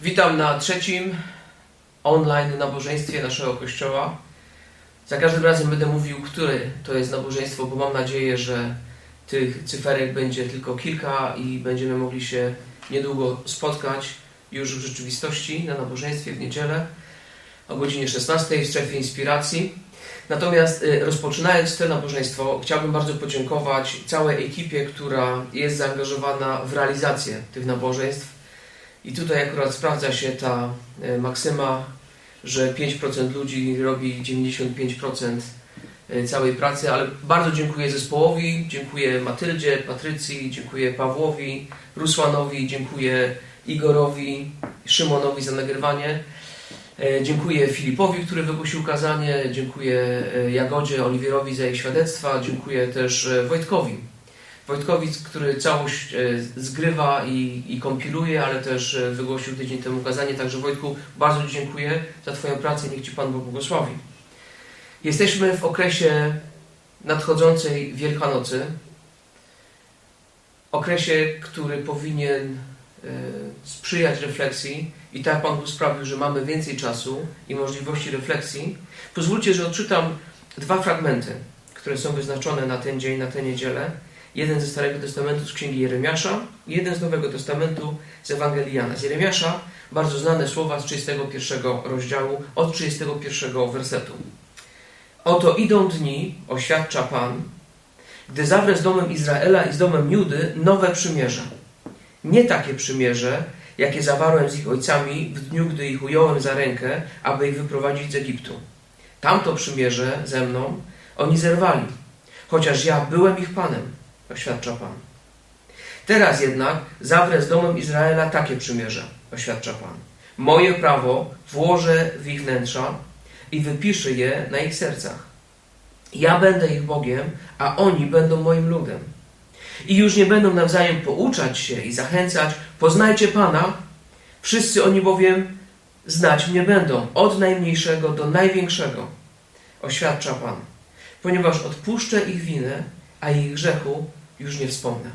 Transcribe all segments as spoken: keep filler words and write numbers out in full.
Witam na trzecim online nabożeństwie naszego Kościoła. Za każdym razem będę mówił, które to jest nabożeństwo, bo mam nadzieję, że tych cyferek będzie tylko kilka i będziemy mogli się niedługo spotkać już w rzeczywistości na nabożeństwie w niedzielę o godzinie szesnastej w Strefie Inspiracji. Natomiast rozpoczynając to nabożeństwo, chciałbym bardzo podziękować całej ekipie, która jest zaangażowana w realizację tych nabożeństw. I tutaj akurat sprawdza się ta maksyma, że pięć procent ludzi robi dziewięćdziesiąt pięć procent całej pracy, ale bardzo dziękuję zespołowi, dziękuję Matyldzie, Patrycji, dziękuję Pawłowi, Rusłanowi, dziękuję Igorowi, Szymonowi za nagrywanie. Dziękuję Filipowi, który wygłosił kazanie, dziękuję Jagodzie, Oliwierowi za jej świadectwa, dziękuję też Wojtkowi. Wojtkowi, który całość zgrywa i, i kompiluje, ale też wygłosił tydzień temu kazanie. Także Wojtku, bardzo Ci dziękuję za Twoją pracę. Niech Ci Pan Bóg błogosławi. Jesteśmy w okresie nadchodzącej Wielkanocy. Okresie, który powinien sprzyjać refleksji. I tak Pan Bóg sprawił, że mamy więcej czasu i możliwości refleksji. Pozwólcie, że odczytam dwa fragmenty, które są wyznaczone na ten dzień, na tę niedzielę. Jeden ze Starego Testamentu z Księgi Jeremiasza, jeden z Nowego Testamentu z Ewangelii Jana. Z Jeremiasza bardzo znane słowa z trzydziestego pierwszego rozdziału, od trzydziestego pierwszego wersetu. Oto idą dni, oświadcza Pan, gdy zawrę z domem Izraela i z domem Judy nowe przymierze. Nie takie przymierze, jakie zawarłem z ich ojcami w dniu, gdy ich ująłem za rękę, aby ich wyprowadzić z Egiptu. Tamto przymierze ze mną oni zerwali, chociaż ja byłem ich Panem, oświadcza Pan. Teraz jednak zawrę z domem Izraela takie przymierze, oświadcza Pan. Moje prawo włożę w ich wnętrza i wypiszę je na ich sercach. Ja będę ich Bogiem, a oni będą moim ludem. I już nie będą nawzajem pouczać się i zachęcać, poznajcie Pana, wszyscy oni bowiem znać mnie będą, od najmniejszego do największego, oświadcza Pan, ponieważ odpuszczę ich winę, a ich grzechu już nie wspomnę.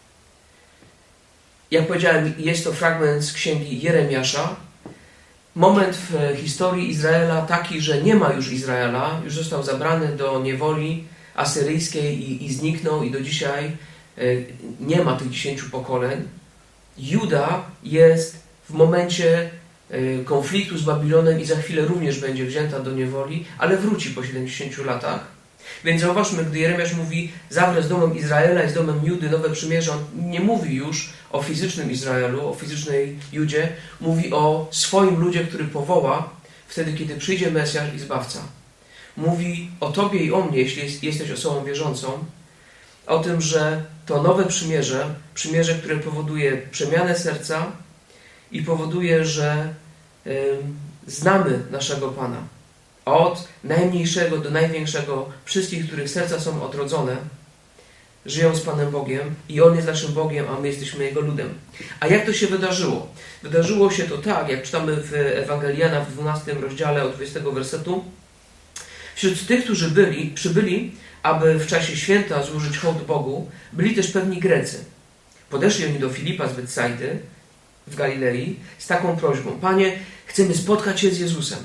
Jak powiedziałem, jest to fragment z Księgi Jeremiasza. Moment w historii Izraela taki, że nie ma już Izraela, już został zabrany do niewoli asyryjskiej i, i zniknął i do dzisiaj nie ma tych dziesięciu pokoleń. Juda jest w momencie konfliktu z Babilonem i za chwilę również będzie wzięta do niewoli, ale wróci po siedemdziesięciu latach. Więc zauważmy, gdy Jeremiasz mówi zawrę z domem Izraela i z domem Judy nowe przymierze, on nie mówi już o fizycznym Izraelu, o fizycznej Judzie, mówi o swoim ludzie, który powoła wtedy, kiedy przyjdzie Mesjasz i Zbawca. Mówi o Tobie i o mnie, jeśli jesteś osobą wierzącą, o tym, że to nowe przymierze, przymierze, które powoduje przemianę serca i powoduje, że y, znamy naszego Pana. Od najmniejszego do największego, wszystkich, których serca są odrodzone, żyją z Panem Bogiem i On jest naszym Bogiem, a my jesteśmy Jego ludem. A jak to się wydarzyło? Wydarzyło się to tak, jak czytamy w Ewangelii Jana w dwunastym rozdziale od dwudziestego wersetu. Wśród tych, którzy byli, przybyli, aby w czasie święta złożyć hołd Bogu, byli też pewni Grecy. Podeszli oni do Filipa z Betsajdy w Galilei z taką prośbą: Panie, chcemy spotkać się z Jezusem.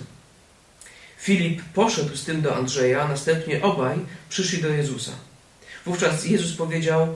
Filip poszedł z tym do Andrzeja, a następnie obaj przyszli do Jezusa. Wówczas Jezus powiedział: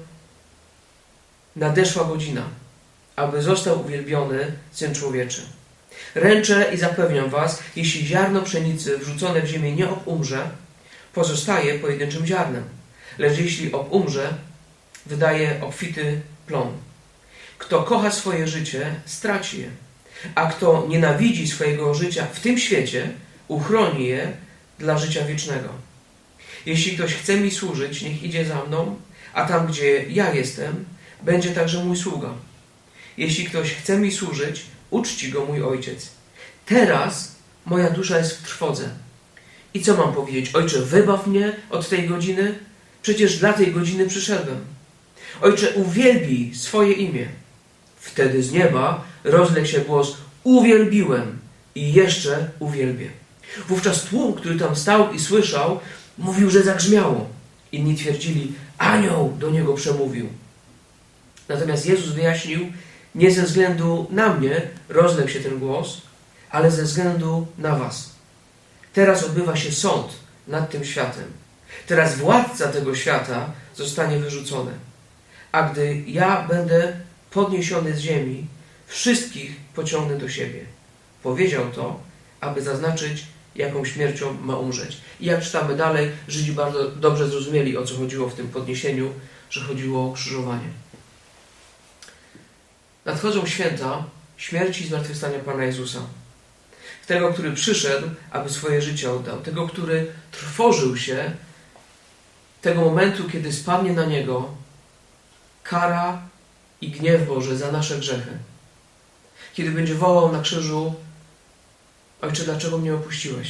nadeszła godzina, aby został uwielbiony Syn Człowieczy. Ręczę i zapewniam was, jeśli ziarno pszenicy wrzucone w ziemię nie obumrze, pozostaje pojedynczym ziarnem, lecz jeśli obumrze, wydaje obfity plon. Kto kocha swoje życie, straci je, a kto nienawidzi swojego życia w tym świecie, uchroni je dla życia wiecznego. Jeśli ktoś chce mi służyć, niech idzie za mną, a tam, gdzie ja jestem, będzie także mój sługa. Jeśli ktoś chce mi służyć, uczci go mój Ojciec. Teraz moja dusza jest w trwodze. I co mam powiedzieć? Ojcze, wybaw mnie od tej godziny? Przecież dla tej godziny przyszedłem. Ojcze, uwielbij swoje imię. Wtedy z nieba rozległ się głos: uwielbiłem i jeszcze uwielbię. Wówczas tłum, który tam stał i słyszał, mówił, że zagrzmiało. Inni twierdzili: anioł do niego przemówił. Natomiast Jezus wyjaśnił: Nie ze względu na mnie rozległ się ten głos, ale ze względu na was. Teraz odbywa się sąd nad tym światem. Teraz władca tego świata zostanie wyrzucony. A gdy ja będę podniesiony z ziemi, wszystkich pociągnę do siebie. Powiedział to, aby zaznaczyć, jaką śmiercią ma umrzeć. I jak czytamy dalej, Żydzi bardzo dobrze zrozumieli, o co chodziło w tym podniesieniu, że chodziło o krzyżowanie. Nadchodzą święta śmierci i zmartwychwstania Pana Jezusa. Tego, który przyszedł, aby swoje życie oddał. Tego, który trwożył się tego momentu, kiedy spadnie na Niego kara i gniew Boży za nasze grzechy. Kiedy będzie wołał na krzyżu: Ojcze, dlaczego mnie opuściłeś?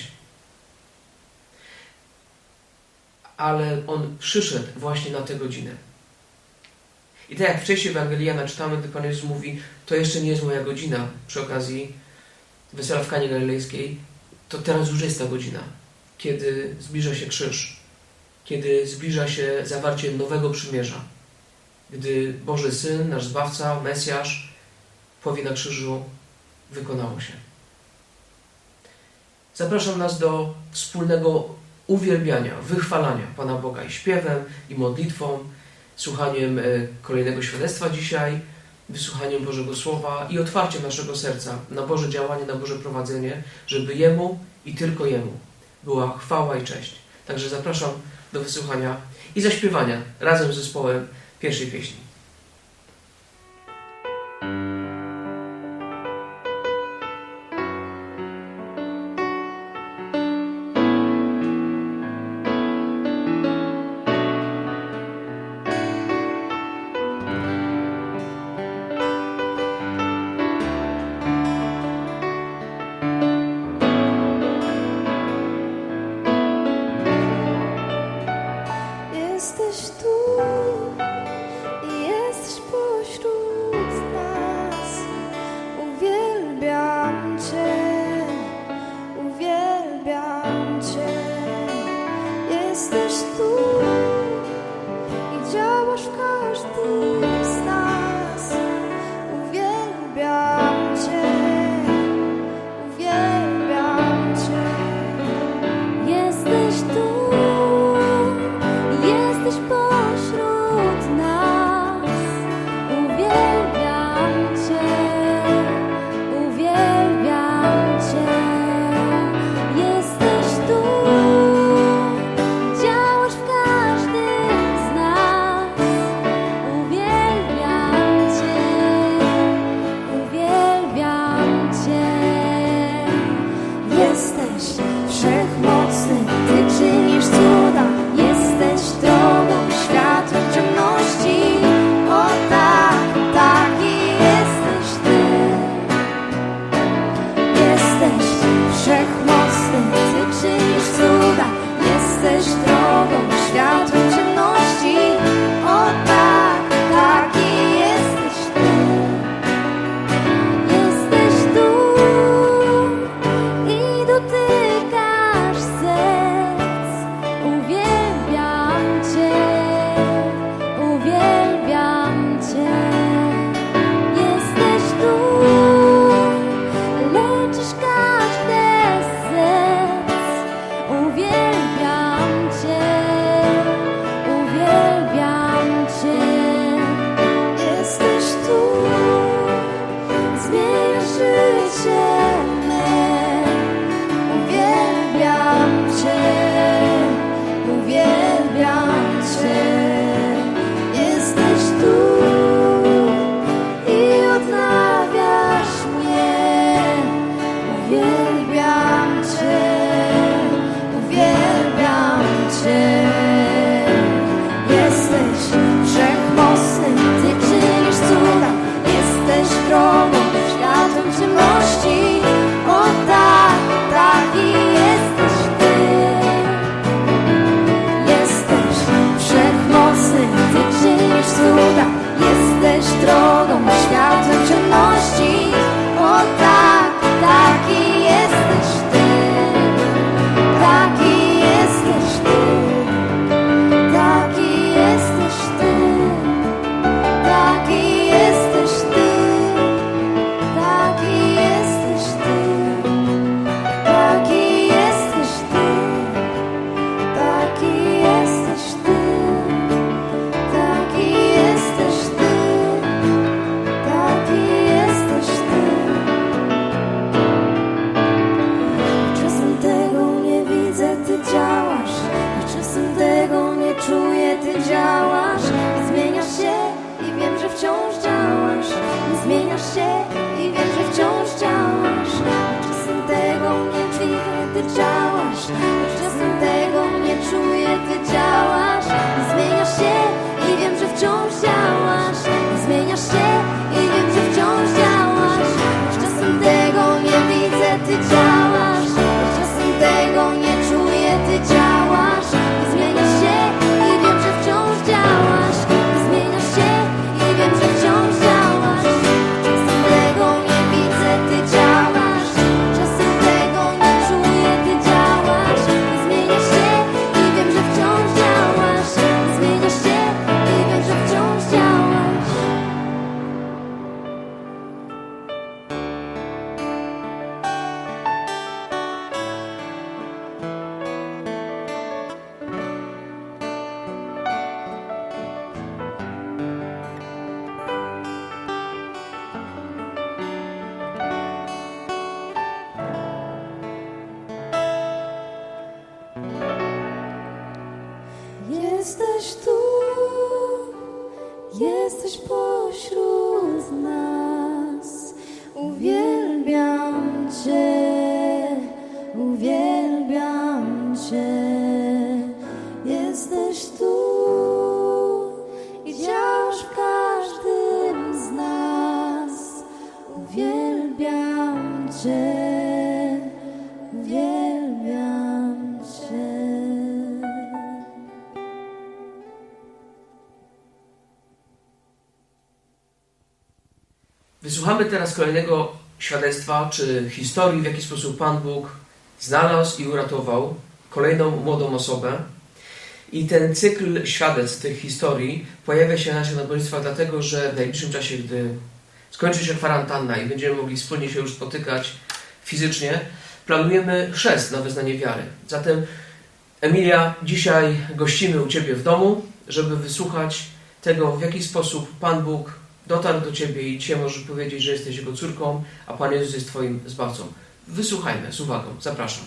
Ale On przyszedł właśnie na tę godzinę. I tak jak wcześniej w Ewangelii Jana czytamy, gdy Pan Jezus mówi: to jeszcze nie jest moja godzina, przy okazji wesela w Kanie Galilejskiej, to teraz już jest ta godzina, kiedy zbliża się krzyż, kiedy zbliża się zawarcie nowego przymierza, gdy Boży Syn, nasz Zbawca, Mesjasz, powie na krzyżu: wykonało się. Zapraszam nas do wspólnego uwielbiania, wychwalania Pana Boga i śpiewem, i modlitwą, słuchaniem kolejnego świadectwa dzisiaj, wysłuchaniem Bożego Słowa i otwarciem naszego serca na Boże działanie, na Boże prowadzenie, żeby Jemu i tylko Jemu była chwała i cześć. Także zapraszam do wysłuchania i zaśpiewania razem z zespołem pierwszej pieśni. Jesteś tu i jesteś pośród nas. Uwielbiam Cię, uwielbiam Cię. Jesteś tu i działasz w każdym z nas. Uwielbiam Cię, uwielbiam Cię. Jesteś tu. Jesteś pośród jesteś pośród nas. Uwielbiam Cię, uwielbiam Cię. Jesteś tu i działasz w każdym z nas. Uwielbiam Cię, uwielbiam Cię. Wysłuchamy teraz kolejnego świadectwa, czy historii, w jaki sposób Pan Bóg znalazł i uratował kolejną młodą osobę. I ten cykl świadectw, tych historii pojawia się na naszych nabożeństwach dlatego, że w najbliższym czasie, gdy skończy się kwarantanna i będziemy mogli wspólnie się już spotykać fizycznie, planujemy chrzest na wyznanie wiary. Zatem Emilia, dzisiaj gościmy u Ciebie w domu, żeby wysłuchać tego, w jaki sposób Pan Bóg dotarł do Ciebie i dzisiaj możesz powiedzieć, że jesteś Jego córką, a Pan Jezus jest Twoim Zbawcą. Wysłuchajmy z uwagą. Zapraszam.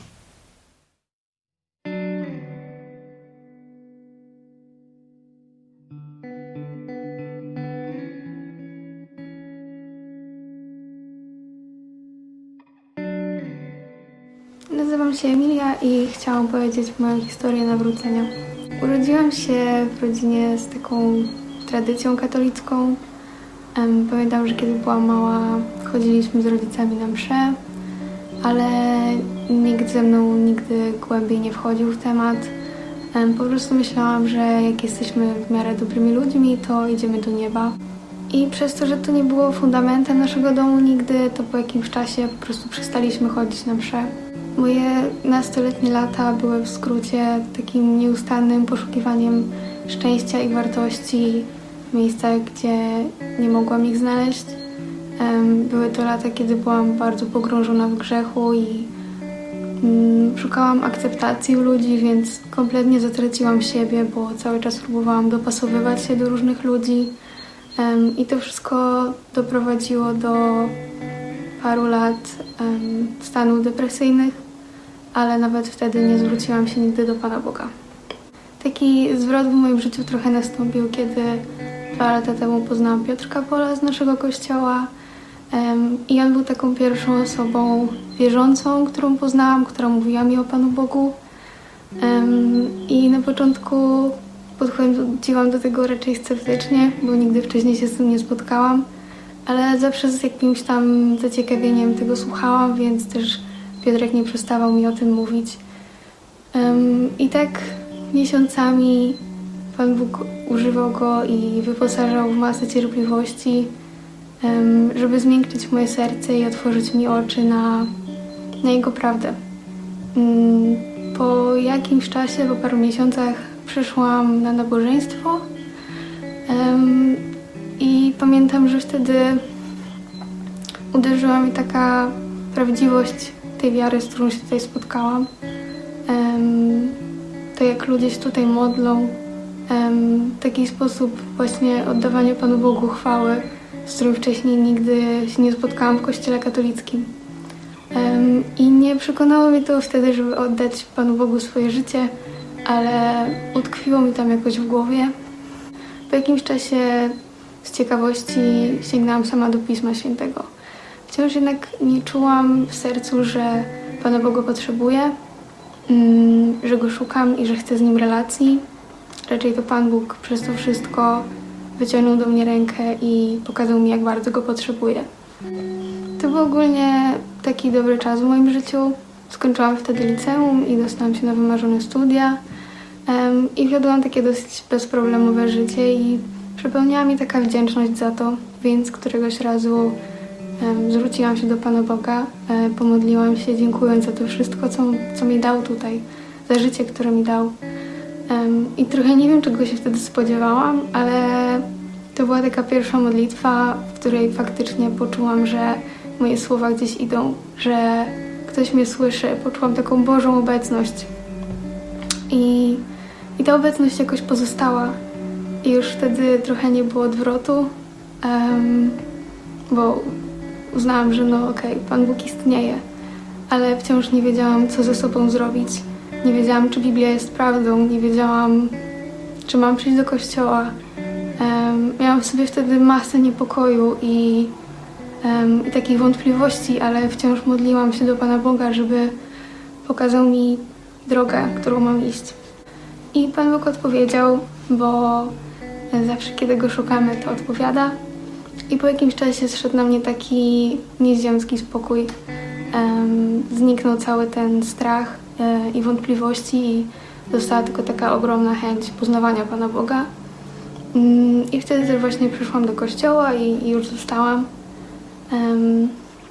Nazywam się Emilia i chciałam powiedzieć moją historię nawrócenia. Urodziłam się w rodzinie z taką tradycją katolicką. Pamiętam, że kiedy byłam mała, chodziliśmy z rodzicami na msze, ale nikt ze mną nigdy głębiej nie wchodził w temat. Po prostu myślałam, że jak jesteśmy w miarę dobrymi ludźmi, to idziemy do nieba. I przez to, że to nie było fundamentem naszego domu nigdy, to po jakimś czasie po prostu przestaliśmy chodzić na msze. Moje nastoletnie lata były w skrócie takim nieustannym poszukiwaniem szczęścia i wartości w miejscach, gdzie nie mogłam ich znaleźć. Były to lata, kiedy byłam bardzo pogrążona w grzechu i szukałam akceptacji u ludzi, więc kompletnie zatraciłam siebie, bo cały czas próbowałam dopasowywać się do różnych ludzi. I to wszystko doprowadziło do paru lat stanów depresyjnych, ale nawet wtedy nie zwróciłam się nigdy do Pana Boga. Taki zwrot w moim życiu trochę nastąpił, kiedy dwa lata temu poznałam Piotrka Pola z naszego kościoła i on był taką pierwszą osobą wierzącą, którą poznałam, która mówiła mi o Panu Bogu. I na początku podchodziłam do tego raczej sceptycznie, bo nigdy wcześniej się z tym nie spotkałam, ale zawsze z jakimś tam zaciekawieniem tego słuchałam, więc też Piotrek nie przestawał mi o tym mówić. Um, I tak miesiącami Pan Bóg używał go i wyposażał w masę cierpliwości, um, żeby zmiękczyć moje serce i otworzyć mi oczy na, na Jego prawdę. Um, po jakimś czasie, po paru miesiącach przyszłam na nabożeństwo um, i pamiętam, że wtedy uderzyła mi taka prawdziwość tej wiary, z którą się tutaj spotkałam. Um, to jak ludzie się tutaj modlą, um, taki sposób właśnie oddawania Panu Bogu chwały, z którym wcześniej nigdy się nie spotkałam w kościele katolickim. Um, I nie przekonało mnie to wtedy, żeby oddać Panu Bogu swoje życie, ale utkwiło mi tam jakoś w głowie. Po jakimś czasie z ciekawości sięgnęłam sama do Pisma Świętego. Wciąż jednak nie czułam w sercu, że Pana Boga potrzebuję, że Go szukam i że chcę z Nim relacji. Raczej to Pan Bóg przez to wszystko wyciągnął do mnie rękę i pokazał mi, jak bardzo Go potrzebuję. To był ogólnie taki dobry czas w moim życiu. Skończyłam wtedy liceum i dostałam się na wymarzone studia um, i wiodłam takie dosyć bezproblemowe życie i przepełniała mi taka wdzięczność za to, więc któregoś razu um, zwróciłam się do Pana Boga, um, pomodliłam się, dziękując za to wszystko, co, co mi dał tutaj, za życie, które mi dał. Um, I trochę nie wiem, czego się wtedy spodziewałam, ale to była taka pierwsza modlitwa, w której faktycznie poczułam, że moje słowa gdzieś idą, że ktoś mnie słyszy, poczułam taką Bożą obecność i, i ta obecność jakoś pozostała i już wtedy trochę nie było odwrotu, um, bo uznałam, że no okej, okay, Pan Bóg istnieje, ale wciąż nie wiedziałam, co ze sobą zrobić, nie wiedziałam, czy Biblia jest prawdą, nie wiedziałam, czy mam przyjść do kościoła, Um, miałam w sobie wtedy masę niepokoju i, um, i takich wątpliwości, ale wciąż modliłam się do Pana Boga, żeby pokazał mi drogę, którą mam iść. I Pan Bóg odpowiedział, bo zawsze, kiedy Go szukamy, to odpowiada. I po jakimś czasie zszedł na mnie taki nieziemski spokój. Um, zniknął cały ten strach e, i wątpliwości i została tylko taka ogromna chęć poznawania Pana Boga. Um, I wtedy też właśnie przyszłam do kościoła i, i już zostałam. Um,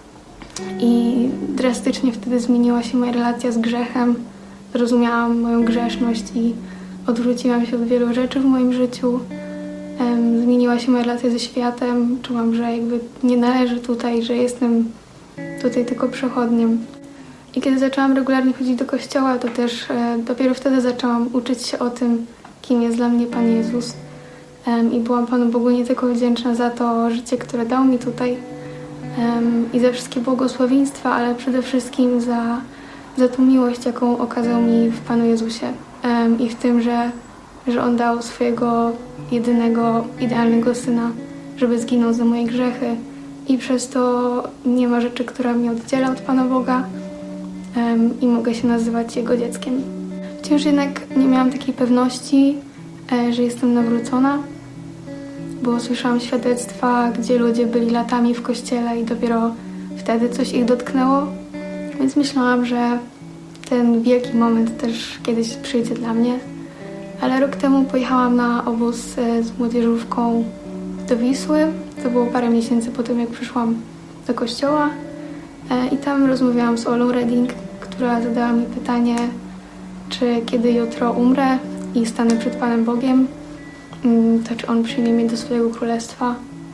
I drastycznie wtedy zmieniła się moja relacja z grzechem. Zrozumiałam moją grzeszność i odwróciłam się od wielu rzeczy w moim życiu. Um, zmieniła się moja relacja ze światem. Czułam, że jakby nie należę tutaj, że jestem tutaj tylko przechodniem. I kiedy zaczęłam regularnie chodzić do kościoła, to też e, dopiero wtedy zaczęłam uczyć się o tym, kim jest dla mnie Pan Jezus. Um, I byłam Panu Bogu nie tylko wdzięczna za to życie, które dał mi tutaj um, i za wszystkie błogosławieństwa, ale przede wszystkim za, za tą miłość, jaką okazał mi w Panu Jezusie. Um, I w tym, że, że On dał swojego jedynego, idealnego Syna, żeby zginął za moje grzechy. I przez to nie ma rzeczy, która mnie oddziela od Pana Boga um, i mogę się nazywać Jego dzieckiem. Wciąż jednak nie miałam takiej pewności, e, że jestem nawrócona, bo słyszałam świadectwa, gdzie ludzie byli latami w kościele i dopiero wtedy coś ich dotknęło. Więc myślałam, że ten wielki moment też kiedyś przyjdzie dla mnie. Ale rok temu pojechałam na obóz z młodzieżówką do Wisły. To było parę miesięcy po tym, jak przyszłam do kościoła. I tam rozmawiałam z Olą Redding, która zadała mi pytanie, czy kiedy jutro umrę i stanę przed Panem Bogiem, to czy On przyjmie mnie do swojego królestwa.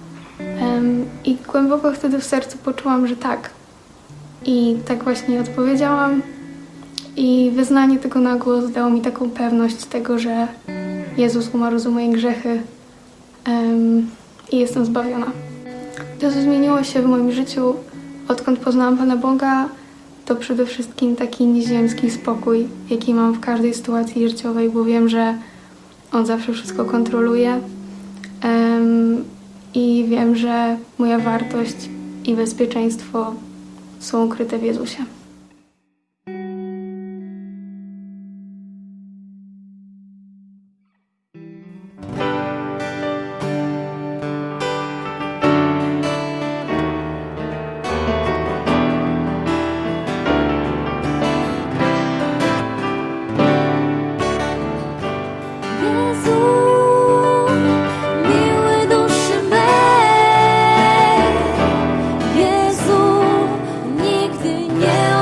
I głęboko wtedy w sercu poczułam, że tak. I tak właśnie odpowiedziałam. I wyznanie tego na głos dało mi taką pewność tego, że Jezus umarł za moje grzechy um, i jestem zbawiona. To, co zmieniło się w moim życiu, odkąd poznałam Pana Boga, to przede wszystkim taki nieziemski spokój, jaki mam w każdej sytuacji życiowej, bo wiem, że On zawsze wszystko kontroluje um, i wiem, że moja wartość i bezpieczeństwo są ukryte w Jezusie. Nie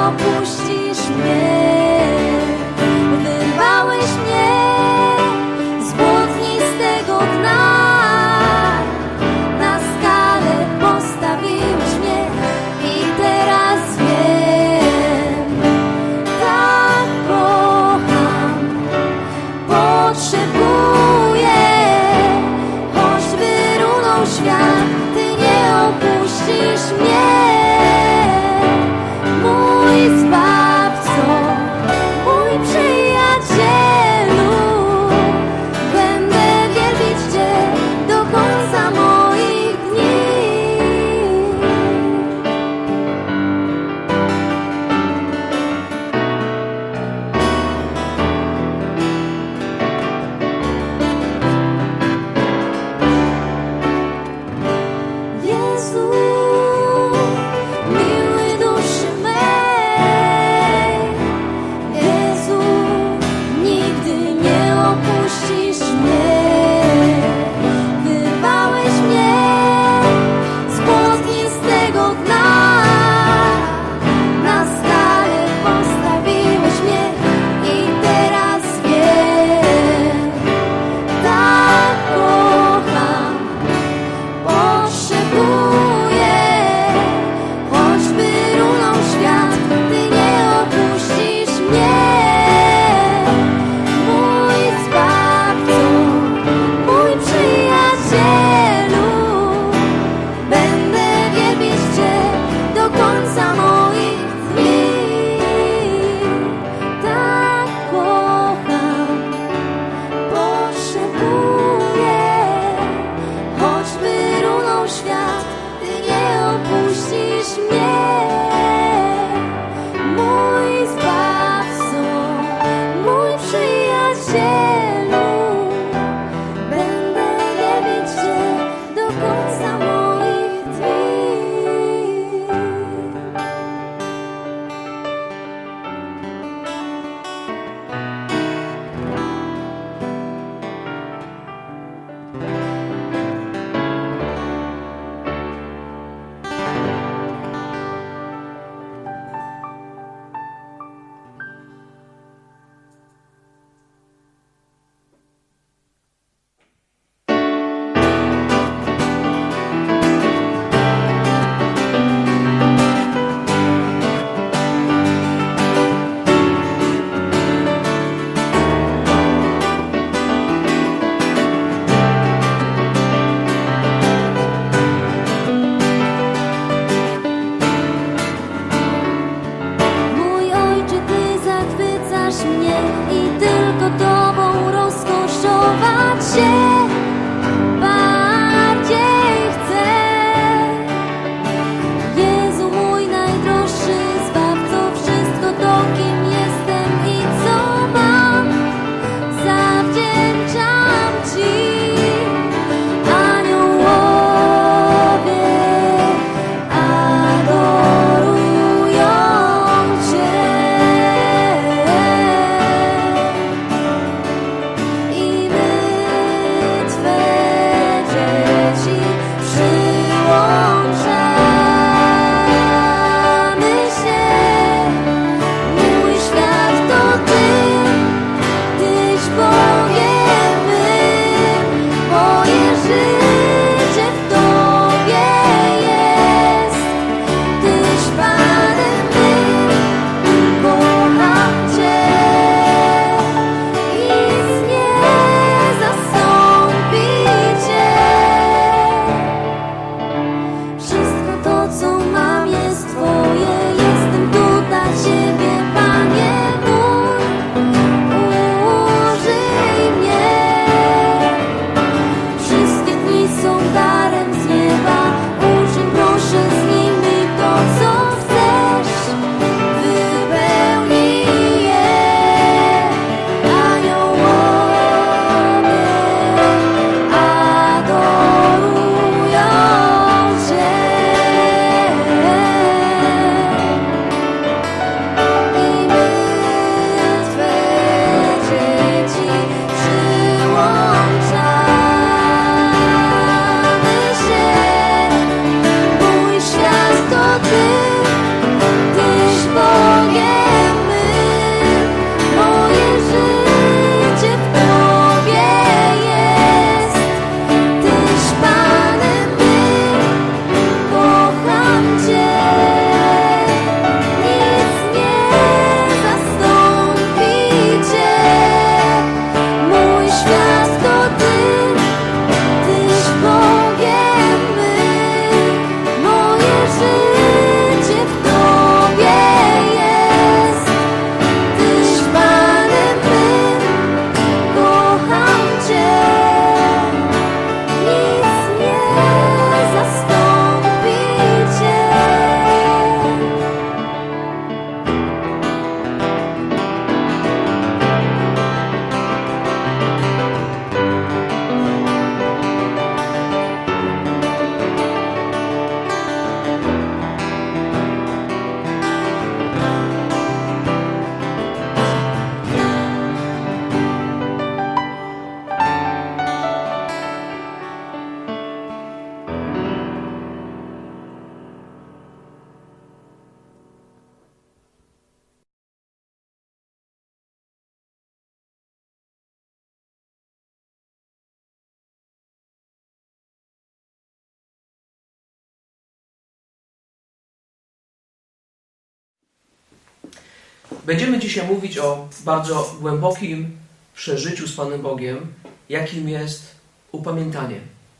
Będziemy dzisiaj mówić o bardzo głębokim przeżyciu z Panem Bogiem, jakim jest upamiętanie.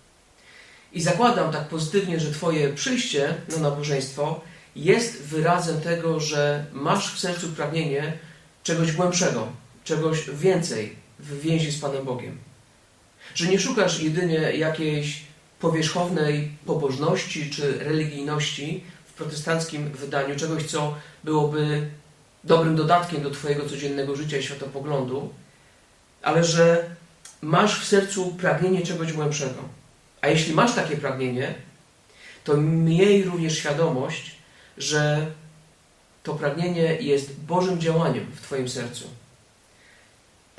I zakładam tak pozytywnie, że Twoje przyjście na nabożeństwo jest wyrazem tego, że masz w sercu pragnienie czegoś głębszego, czegoś więcej w więzi z Panem Bogiem. Że nie szukasz jedynie jakiejś powierzchownej pobożności czy religijności w protestanckim wydaniu, czegoś, co byłoby dobrym dodatkiem do Twojego codziennego życia i światopoglądu, ale że masz w sercu pragnienie czegoś głębszego. A jeśli masz takie pragnienie, to miej również świadomość, że to pragnienie jest Bożym działaniem w Twoim sercu.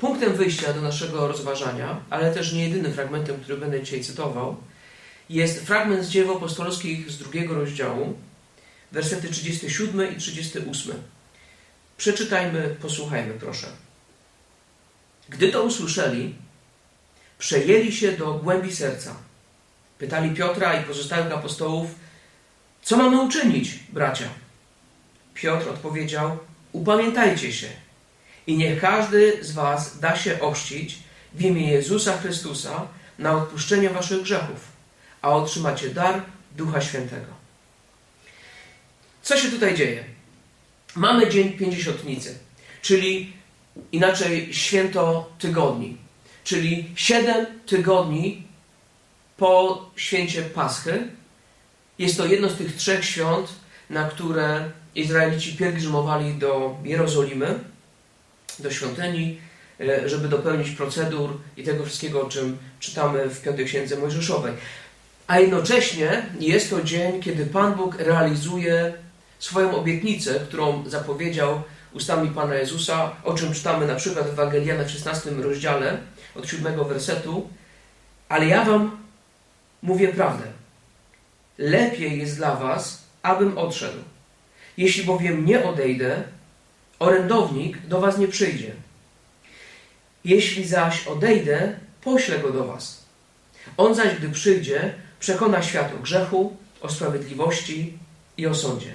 Punktem wyjścia do naszego rozważania, ale też nie jedynym fragmentem, który będę dzisiaj cytował, jest fragment z Dzieł Apostolskich z drugiego rozdziału, wersety trzydziesty siódmy i trzydziesty ósmy. Przeczytajmy, posłuchajmy proszę. Gdy to usłyszeli, przejęli się do głębi serca. Pytali Piotra i pozostałych apostołów, co mamy uczynić, bracia? Piotr odpowiedział, upamiętajcie się i niech każdy z was da się ochrzcić w imię Jezusa Chrystusa na odpuszczenie waszych grzechów, a otrzymacie dar Ducha Świętego. Co się tutaj dzieje? Mamy Dzień Pięćdziesiątnicy, czyli inaczej święto tygodni, czyli siedem tygodni po święcie Paschy. Jest to jedno z tych trzech świąt, na które Izraelici pielgrzymowali do Jerozolimy, do świątyni, żeby dopełnić procedur i tego wszystkiego, o czym czytamy w piątej Księdze Mojżeszowej. A jednocześnie jest to dzień, kiedy Pan Bóg realizuje swoją obietnicę, którą zapowiedział ustami Pana Jezusa, o czym czytamy na przykład w Ewangelii w szesnastym rozdziale, od siódmego wersetu. Ale ja wam mówię prawdę. Lepiej jest dla was, abym odszedł. Jeśli bowiem nie odejdę, orędownik do was nie przyjdzie. Jeśli zaś odejdę, poślę go do was. On zaś, gdy przyjdzie, przekona świat o grzechu, o sprawiedliwości i o sądzie.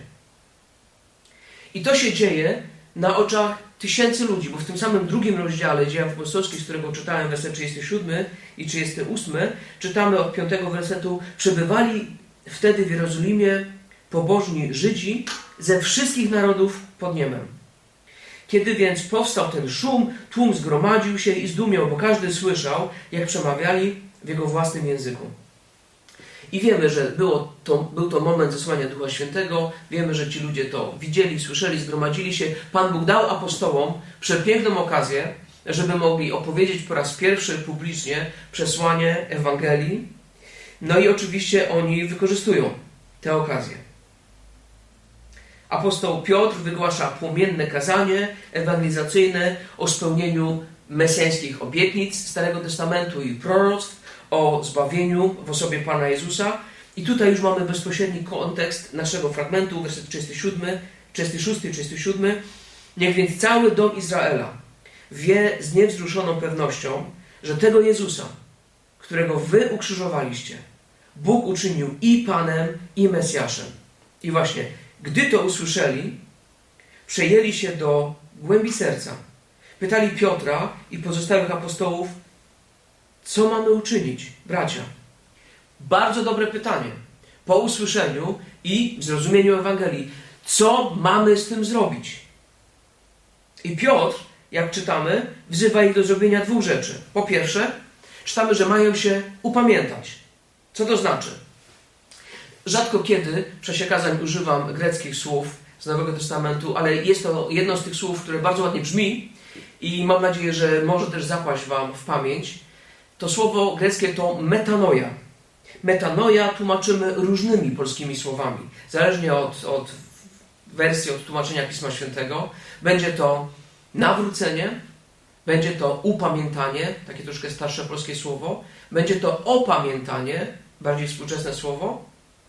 I to się dzieje na oczach tysięcy ludzi, bo w tym samym drugim rozdziale Dzieł Apostolskich, z którego czytałem werset trzydziesty siódmy i trzydziesty ósmy, czytamy od piątego wersetu, przebywali wtedy w Jerozolimie pobożni Żydzi ze wszystkich narodów pod niebem. Kiedy więc powstał ten szum, tłum zgromadził się i zdumiał, bo każdy słyszał, jak przemawiali w jego własnym języku. I wiemy, że było to, był to moment zesłania Ducha Świętego. Wiemy, że ci ludzie to widzieli, słyszeli, zgromadzili się. Pan Bóg dał apostołom przepiękną okazję, żeby mogli opowiedzieć po raz pierwszy publicznie przesłanie Ewangelii. No i oczywiście oni wykorzystują tę okazję. Apostoł Piotr wygłasza płomienne kazanie ewangelizacyjne o spełnieniu mesjańskich obietnic Starego Testamentu i proroctw, o zbawieniu w osobie Pana Jezusa. I tutaj już mamy bezpośredni kontekst naszego fragmentu, werset trzydziesty siódmy, trzydziesty szósty i trzydziesty siódmy. Niech więc cały dom Izraela wie z niewzruszoną pewnością, że tego Jezusa, którego wy ukrzyżowaliście, Bóg uczynił i Panem, i Mesjaszem. I właśnie, gdy to usłyszeli, przejęli się do głębi serca. Pytali Piotra i pozostałych apostołów, co mamy uczynić, bracia? Bardzo dobre pytanie. Po usłyszeniu i zrozumieniu Ewangelii, co mamy z tym zrobić? I Piotr, jak czytamy, wzywa ich do zrobienia dwóch rzeczy. Po pierwsze, czytamy, że mają się upamiętać. Co to znaczy? Rzadko kiedy w czasie kazań używam greckich słów z Nowego Testamentu, ale jest to jedno z tych słów, które bardzo ładnie brzmi i mam nadzieję, że może też zapaść wam w pamięć. To słowo greckie to metanoia. Metanoia tłumaczymy różnymi polskimi słowami. Zależnie od, od wersji, od tłumaczenia Pisma Świętego. Będzie to nawrócenie, będzie to upamiętanie, takie troszkę starsze polskie słowo. Będzie to opamiętanie, bardziej współczesne słowo.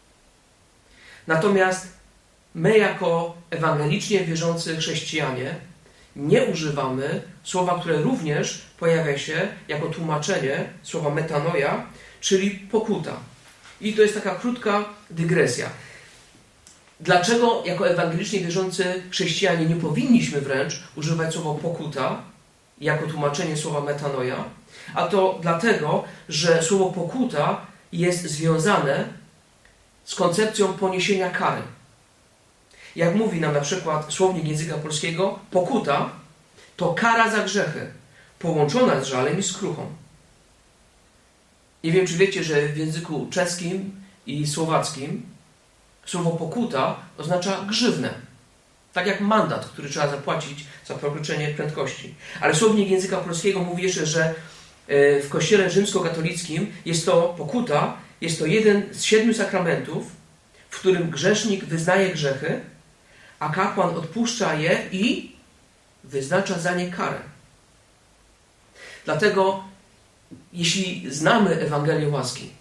Natomiast my jako ewangelicznie wierzący chrześcijanie nie używamy słowa, które również pojawia się jako tłumaczenie słowa metanoia, czyli pokuta. I to jest taka krótka dygresja. Dlaczego jako ewangelicznie wierzący chrześcijanie nie powinniśmy wręcz używać słowa pokuta jako tłumaczenie słowa metanoia? A to dlatego, że słowo pokuta jest związane z koncepcją poniesienia kary. Jak mówi nam na przykład słownik języka polskiego, pokuta to kara za grzechy, połączona z żalem i skruchą. Nie wiem, czy wiecie, że w języku czeskim i słowackim słowo pokuta oznacza grzywnę. Tak jak mandat, który trzeba zapłacić za przekroczenie prędkości. Ale słownik języka polskiego mówi jeszcze, że w kościele rzymskokatolickim jest to pokuta, jest to jeden z siedmiu sakramentów, w którym grzesznik wyznaje grzechy, a kapłan odpuszcza je i wyznacza za nie karę. Dlatego, jeśli znamy Ewangelię łaski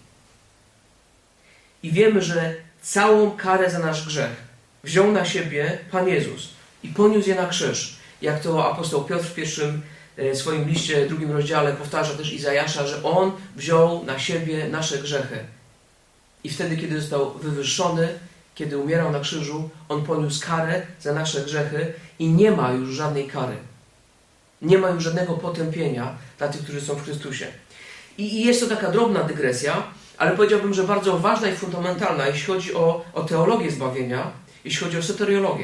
i wiemy, że całą karę za nasz grzech wziął na siebie Pan Jezus i poniósł je na krzyż, jak to apostoł Piotr w pierwszym swoim liście, drugim rozdziale powtarza też Izajasza, że On wziął na siebie nasze grzechy. I wtedy, kiedy został wywyższony, kiedy umierał na krzyżu, On poniósł karę za nasze grzechy i nie ma już żadnej kary. Nie ma już żadnego potępienia dla tych, którzy są w Chrystusie. I, i jest to taka drobna dygresja, ale powiedziałbym, że bardzo ważna i fundamentalna, jeśli chodzi o, o teologię zbawienia, jeśli chodzi o soteriologię.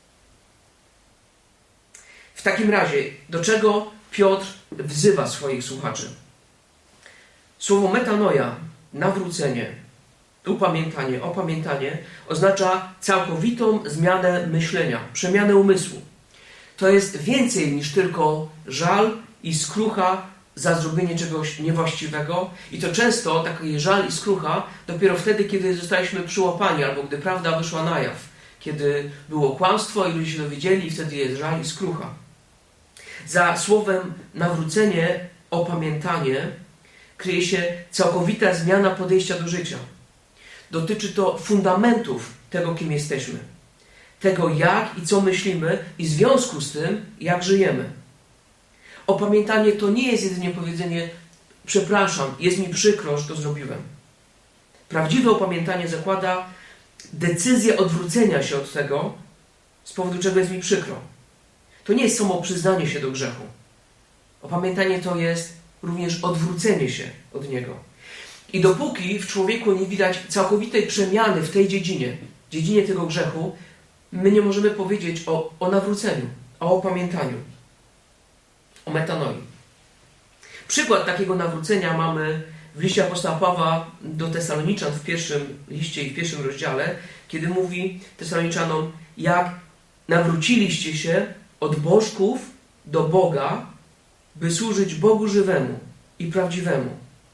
W takim razie, do czego Piotr wzywa swoich słuchaczy? Słowo metanoia, nawrócenie, upamiętanie, opamiętanie oznacza całkowitą zmianę myślenia, przemianę umysłu. To jest więcej niż tylko żal i skrucha za zrobienie czegoś niewłaściwego i to często taki żal i skrucha dopiero wtedy, kiedy zostaliśmy przyłapani albo gdy prawda wyszła na jaw, kiedy było kłamstwo i ludzie się dowiedzieli i wtedy jest żal i skrucha. Za słowem nawrócenie, opamiętanie kryje się całkowita zmiana podejścia do życia. Dotyczy to fundamentów tego, kim jesteśmy. Tego, jak i co myślimy i w związku z tym, jak żyjemy. Opamiętanie to nie jest jedynie powiedzenie przepraszam, jest mi przykro, że to zrobiłem. Prawdziwe opamiętanie zakłada decyzję odwrócenia się od tego, z powodu czego jest mi przykro. To nie jest samo przyznanie się do grzechu. Opamiętanie to jest również odwrócenie się od niego. I dopóki w człowieku nie widać całkowitej przemiany w tej dziedzinie, dziedzinie tego grzechu, my nie możemy powiedzieć o, o nawróceniu, o opamiętaniu, o metanoi. Przykład takiego nawrócenia mamy w liście apostoła Pawła do Tesaloniczan w pierwszym liście i w pierwszym rozdziale, kiedy mówi Tesaloniczanom, jak nawróciliście się od bożków do Boga, by służyć Bogu żywemu i prawdziwemu.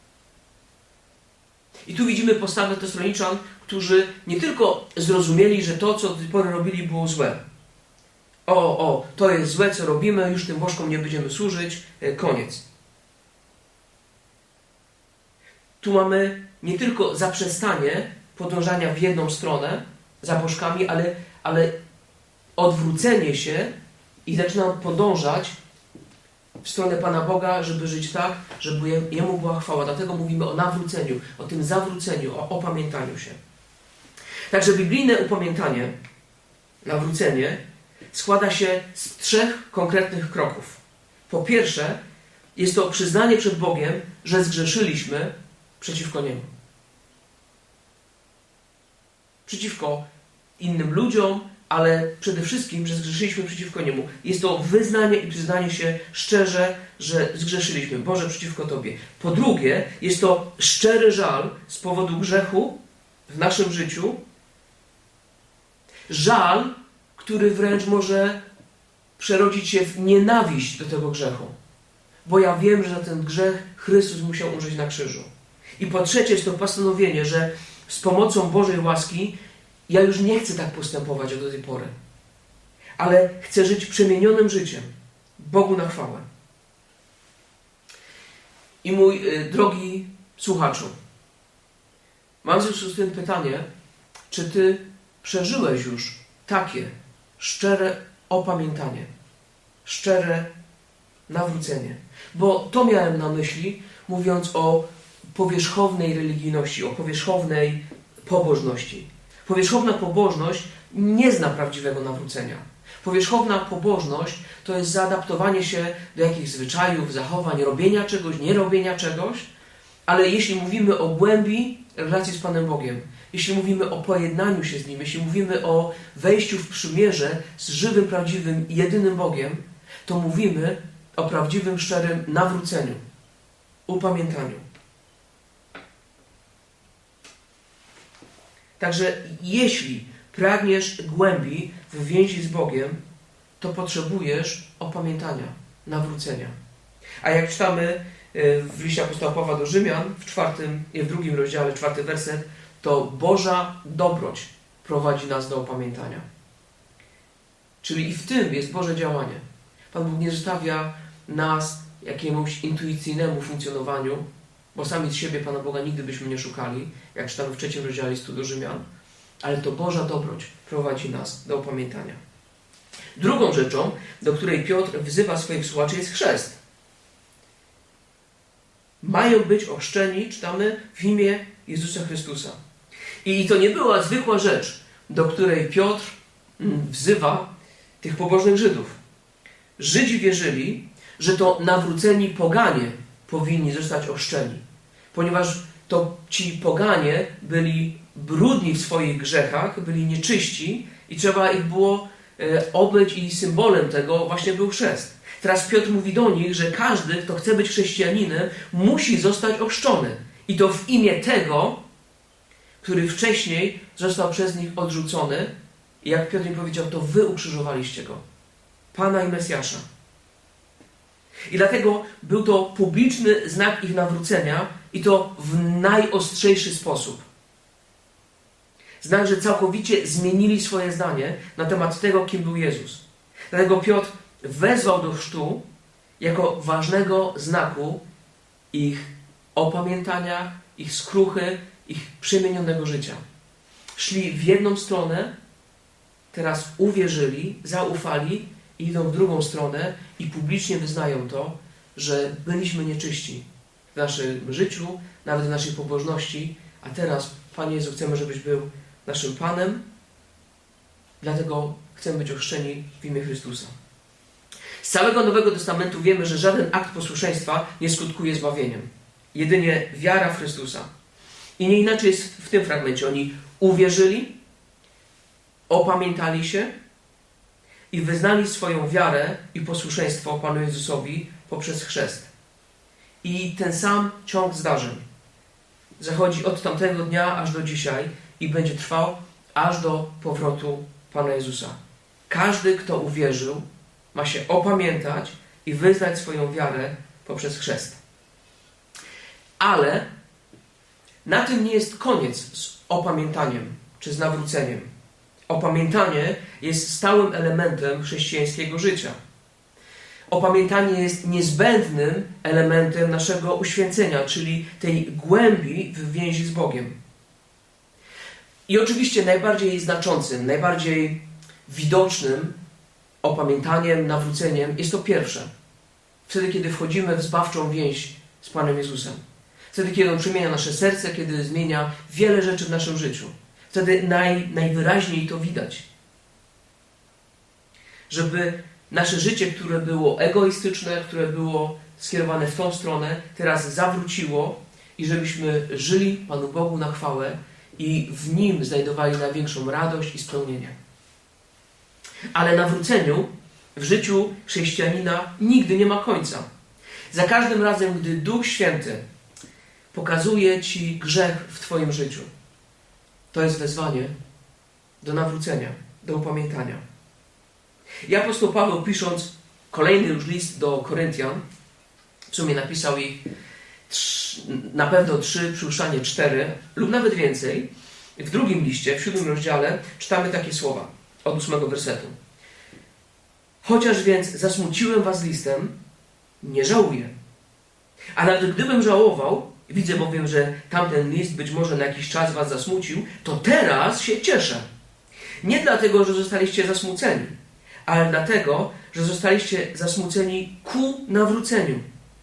I tu widzimy postawę Tesaloniczan, którzy nie tylko zrozumieli, że to, co do tej pory robili, było złe. O, o, to jest złe, co robimy, już tym bożkom nie będziemy służyć, koniec. Tu mamy nie tylko zaprzestanie podążania w jedną stronę za bożkami, ale, ale odwrócenie się i zaczynam podążać w stronę Pana Boga, żeby żyć tak, żeby Jemu była chwała. Dlatego mówimy o nawróceniu, o tym zawróceniu, o opamiętaniu się. Także biblijne upamiętanie, nawrócenie, składa się z trzech konkretnych kroków. Po pierwsze, jest to przyznanie przed Bogiem, że zgrzeszyliśmy przeciwko Niemu. Przeciwko innym ludziom, ale przede wszystkim, że zgrzeszyliśmy przeciwko Niemu. Jest to wyznanie i przyznanie się szczerze, że zgrzeszyliśmy. Boże, przeciwko Tobie. Po drugie, jest to szczery żal z powodu grzechu w naszym życiu. Żal, który wręcz może przerodzić się w nienawiść do tego grzechu. Bo ja wiem, że za ten grzech Chrystus musiał umrzeć na krzyżu. I po trzecie jest to postanowienie, że z pomocą Bożej łaski ja już nie chcę tak postępować jak do tej pory. Ale chcę żyć przemienionym życiem. Bogu na chwałę. I mój y, drogi słuchaczu, mam w związku z tym pytanie, czy Ty przeżyłeś już takie szczere opamiętanie, szczere nawrócenie? Bo to miałem na myśli, mówiąc o powierzchownej religijności, o powierzchownej pobożności. Powierzchowna pobożność nie zna prawdziwego nawrócenia. Powierzchowna pobożność to jest zaadaptowanie się do jakichś zwyczajów, zachowań, robienia czegoś, nie robienia czegoś, ale jeśli mówimy o głębi relacji z Panem Bogiem, jeśli mówimy o pojednaniu się z Nim, jeśli mówimy o wejściu w przymierze z żywym, prawdziwym i jedynym Bogiem, to mówimy o prawdziwym, szczerym nawróceniu, upamiętaniu. Także jeśli pragniesz głębi w więzi z Bogiem, to potrzebujesz opamiętania, nawrócenia. A jak czytamy w liście apostoła Pawła do Rzymian, w czwartym i w drugim rozdziale, czwarty werset, to Boża dobroć prowadzi nas do opamiętania. Czyli i w tym jest Boże działanie. Pan Bóg nie zostawia nas jakiemuś intuicyjnemu funkcjonowaniu, bo sami z siebie Pana Boga nigdy byśmy nie szukali, jak czytamy w trzecim rozdziale listu do Rzymian, ale to Boża dobroć prowadzi nas do opamiętania. Drugą rzeczą, do której Piotr wzywa swoich słuchaczy, jest chrzest. Mają być ochrzczeni, czytamy, w imię Jezusa Chrystusa. I to nie była zwykła rzecz, do której Piotr wzywa tych pobożnych Żydów. Żydzi wierzyli, że to nawróceni poganie powinni zostać ochrzczeni, ponieważ to ci poganie byli brudni w swoich grzechach, byli nieczyści i trzeba ich było e, obyć i symbolem tego właśnie był chrzest. Teraz Piotr mówi do nich, że każdy, kto chce być chrześcijaninem, musi zostać ochrzczony. I to w imię tego, który wcześniej został przez nich odrzucony. I jak Piotr mi powiedział, to wy ukrzyżowaliście go. Pana i Mesjasza. I dlatego był to publiczny znak ich nawrócenia i to w najostrzejszy sposób. Znak, że całkowicie zmienili swoje zdanie na temat tego, kim był Jezus. Dlatego Piotr wezwał do chrztu jako ważnego znaku ich opamiętania, ich skruchy, ich przemienionego życia. Szli w jedną stronę, teraz uwierzyli, zaufali i idą w drugą stronę i publicznie wyznają to, że byliśmy nieczyści w naszym życiu, nawet w naszej pobożności, a teraz, Panie Jezu, chcemy, żebyś był naszym Panem, dlatego chcemy być ochrzczeni w imię Chrystusa. Z całego Nowego Testamentu wiemy, że żaden akt posłuszeństwa nie skutkuje zbawieniem. Jedynie wiara w Chrystusa. I nie inaczej jest w tym fragmencie. Oni uwierzyli, opamiętali się i wyznali swoją wiarę i posłuszeństwo Panu Jezusowi poprzez chrzest. I ten sam ciąg zdarzeń zachodzi od tamtego dnia aż do dzisiaj i będzie trwał aż do powrotu Pana Jezusa. Każdy, kto uwierzył, ma się opamiętać i wyznać swoją wiarę poprzez chrzest. Ale na tym nie jest koniec z opamiętaniem czy z nawróceniem. Opamiętanie jest stałym elementem chrześcijańskiego życia. Opamiętanie jest niezbędnym elementem naszego uświęcenia, czyli tej głębi w więzi z Bogiem. I oczywiście najbardziej znaczącym, najbardziej widocznym opamiętaniem, nawróceniem jest to pierwsze. Wtedy, kiedy wchodzimy w zbawczą więź z Panem Jezusem. Wtedy, kiedy On przemienia nasze serce, kiedy zmienia wiele rzeczy w naszym życiu. Wtedy naj, najwyraźniej to widać. Żeby nasze życie, które było egoistyczne, które było skierowane w tą stronę, teraz zawróciło i żebyśmy żyli Panu Bogu na chwałę i w Nim znajdowali największą radość i spełnienie. Ale nawróceniu w życiu chrześcijanina nigdy nie ma końca. Za każdym razem, gdy Duch Święty pokazuje Ci grzech w Twoim życiu, to jest wezwanie do nawrócenia, do upamiętania. I apostoł Paweł, pisząc kolejny już list do Koryntian, w sumie napisał ich trz, na pewno trzy, przypuszczalnie cztery lub nawet więcej. W drugim liście, w siódmym rozdziale, czytamy takie słowa od ósmego wersetu. Chociaż więc zasmuciłem was listem, nie żałuję. A nawet gdybym żałował, widzę bowiem, że tamten list być może na jakiś czas was zasmucił, to teraz się cieszę. Nie dlatego, że zostaliście zasmuceni, ale dlatego, że zostaliście zasmuceni ku nawróceniu.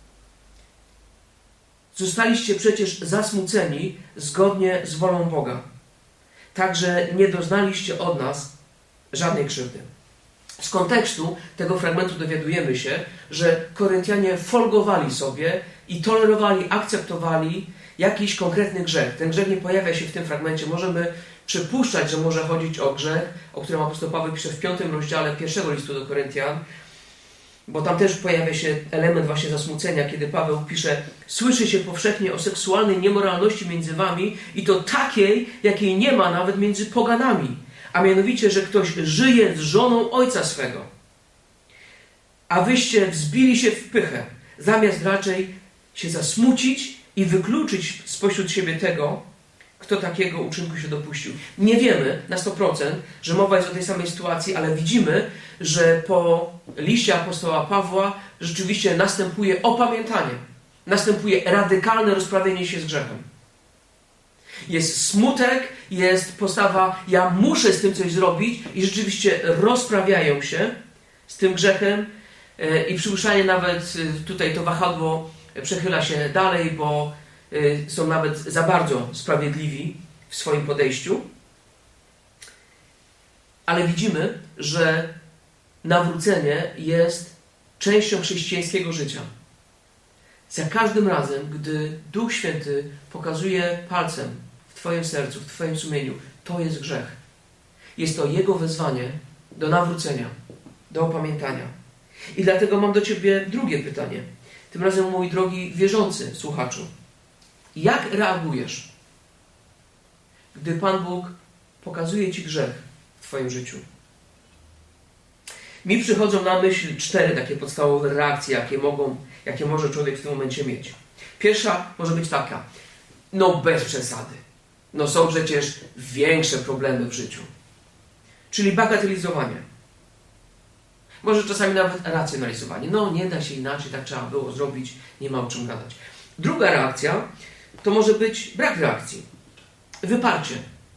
Zostaliście przecież zasmuceni zgodnie z wolą Boga. Także nie doznaliście od nas żadnej krzywdy. Z kontekstu tego fragmentu dowiadujemy się, że Koryntianie folgowali sobie i tolerowali, akceptowali jakiś konkretny grzech. Ten grzech nie pojawia się w tym fragmencie. Możemy przypuszczać, że może chodzić o grzech, o którym apostoł Paweł pisze w piątym rozdziale pierwszego listu do Koryntian, bo tam też pojawia się element właśnie zasmucenia, kiedy Paweł pisze: słyszy się powszechnie o seksualnej niemoralności między wami i to takiej, jakiej nie ma nawet między poganami, a mianowicie, że ktoś żyje z żoną ojca swego. A wyście wzbili się w pychę, zamiast raczej się zasmucić i wykluczyć spośród siebie tego, kto takiego uczynku się dopuścił. Nie wiemy na sto procent, że mowa jest o tej samej sytuacji, ale widzimy, że po liście apostoła Pawła rzeczywiście następuje opamiętanie. Następuje radykalne rozprawienie się z grzechem. Jest smutek, jest postawa, ja muszę z tym coś zrobić i rzeczywiście rozprawiają się z tym grzechem i przypuszczalnie nawet tutaj to wahadło przechyla się dalej, bo są nawet za bardzo sprawiedliwi w swoim podejściu. Ale widzimy, że nawrócenie jest częścią chrześcijańskiego życia. Za każdym razem, gdy Duch Święty pokazuje palcem w Twoim sercu, w Twoim sumieniu, to jest grzech. Jest to Jego wezwanie do nawrócenia, do opamiętania. I dlatego mam do Ciebie drugie pytanie. Tym razem, mój drogi wierzący słuchaczu. Jak reagujesz, gdy Pan Bóg pokazuje Ci grzech w Twoim życiu? Mi przychodzą na myśl cztery takie podstawowe reakcje, jakie mogą, jakie może człowiek w tym momencie mieć. Pierwsza może być taka. No bez przesady. No są przecież większe problemy w życiu. Czyli bagatelizowanie. Może czasami nawet racjonalizowanie. No nie da się inaczej, tak trzeba było zrobić, nie ma o czym gadać. Druga reakcja to może być brak reakcji. Wyparcie.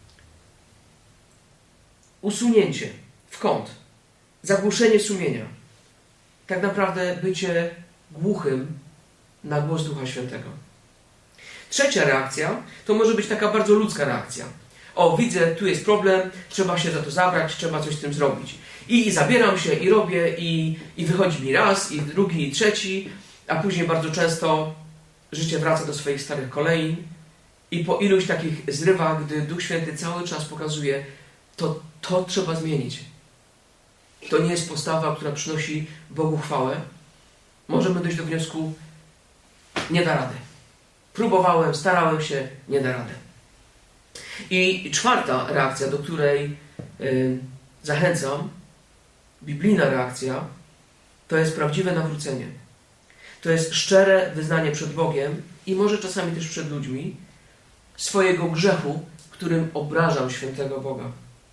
Usunięcie w kąt. Zagłuszenie sumienia. Tak naprawdę bycie głuchym na głos Ducha Świętego. Trzecia reakcja to może być taka bardzo ludzka reakcja. O, widzę, tu jest problem, trzeba się za to zabrać, trzeba coś z tym zrobić. I, i zabieram się, i robię, i, i wychodzi mi raz, i drugi, i trzeci, a później bardzo często życie wraca do swoich starych kolei i po iluś takich zrywach, gdy Duch Święty cały czas pokazuje, to, to trzeba zmienić. To nie jest postawa, która przynosi Bogu chwałę. Możemy dojść do wniosku, nie da rady. Próbowałem, starałem się, nie da rady. I czwarta reakcja, do której y, zachęcam, biblijna reakcja, to jest prawdziwe nawrócenie. To jest szczere wyznanie przed Bogiem i może czasami też przed ludźmi swojego grzechu, którym obrażam świętego Boga.